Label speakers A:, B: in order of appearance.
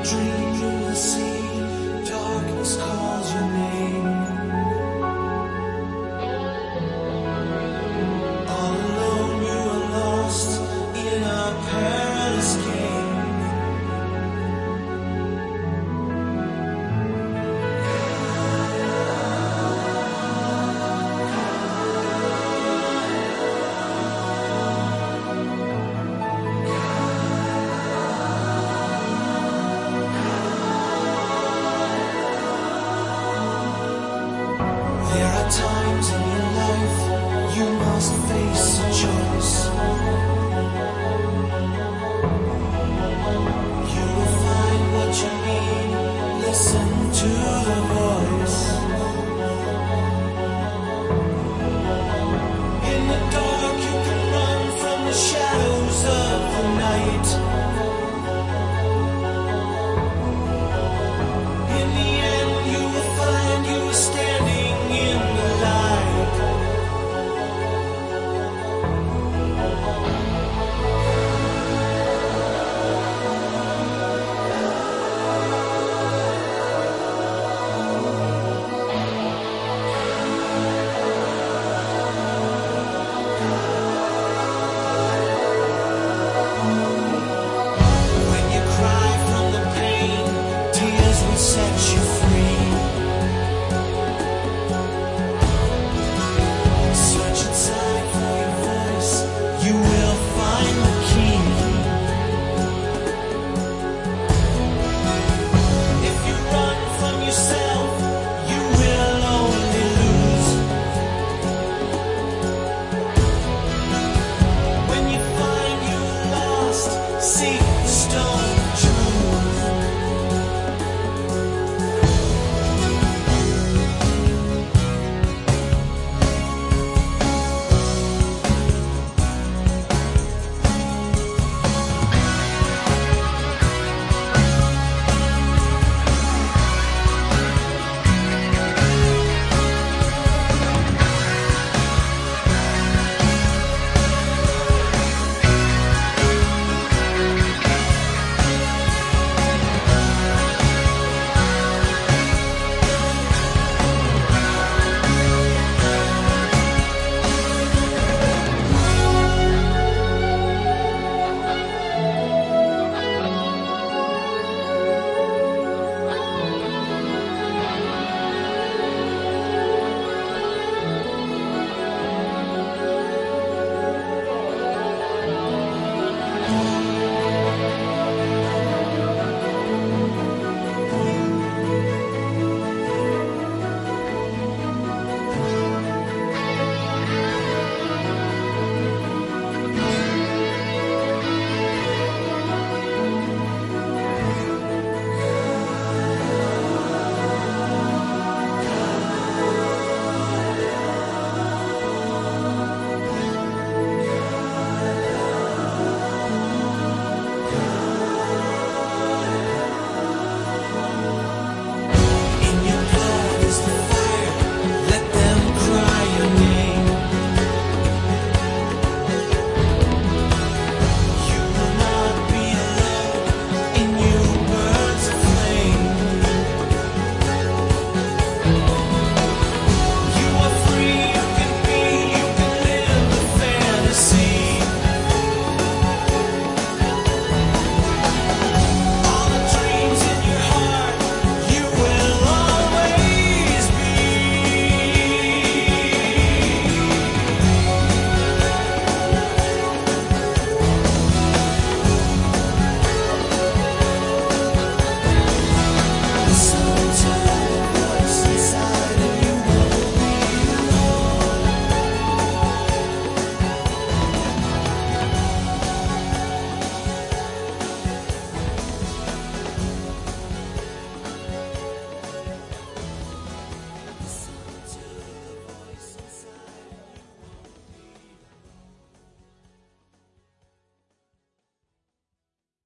A: dream you will see darkness calls your name. All alone you are lost in a perilous game. There are times in your life you must face a choice. You will find what you need. Listen to the voice. In the dark you can run from the shadows of the night. In the end you will find you are standing in the light. When you cry from the pain, tears will set